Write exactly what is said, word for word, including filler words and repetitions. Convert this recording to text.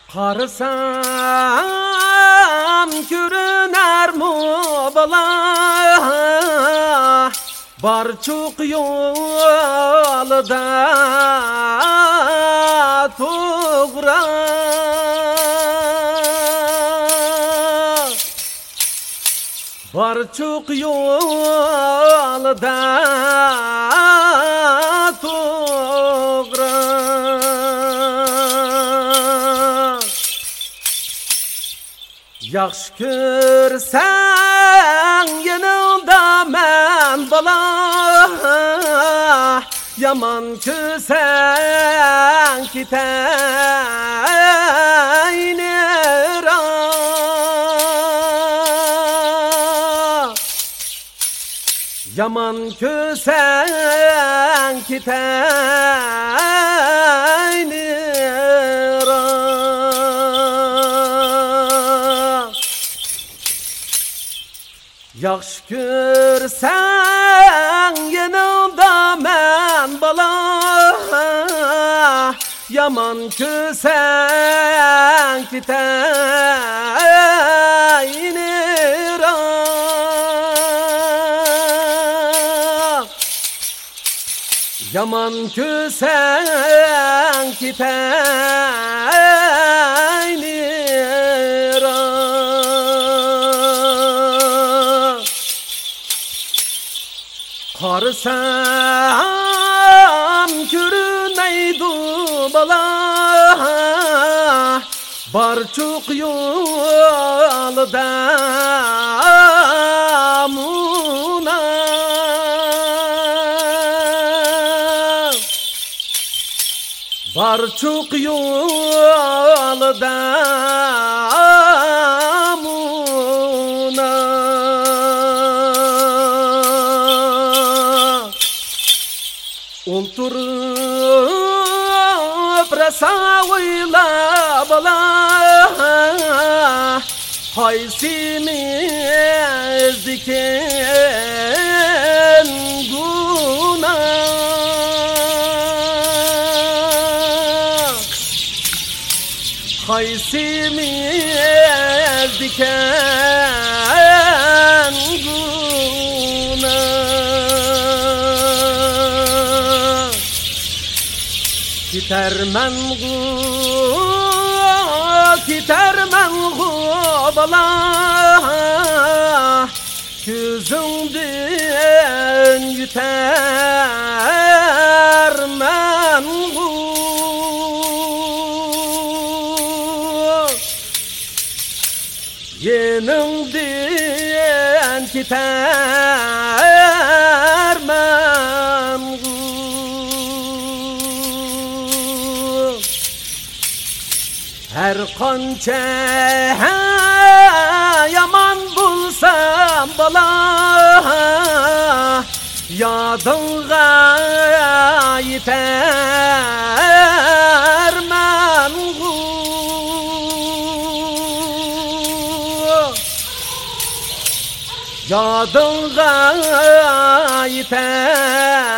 Qarasam görüner mu bala, barçuk yolda to'g'ra. Barçuk yolda to'g'ra. Yaxshi ko'rsang yanimda men bala, yomon ko'rsang ketay nera. Yomon ko'rsang ketay nera. Yaxshi ko'rsang yanimda men bala, yomon ko'rsang ketay nera. Yomon ko'rsang ketay nera. Qarasam görünmeydi bala, barçuk yolda muna. Barçuk yolda muna. Oturup rasa oyla bala, haysimiz diken günah. Haysimiz diken günah. Gidermen gu, gidermen gu bala, gözünden yutermen gu. Yenimden gidermen gu. Her qancha yaman bulsam bala, yadınga yetermen gu. Yadınga yetermen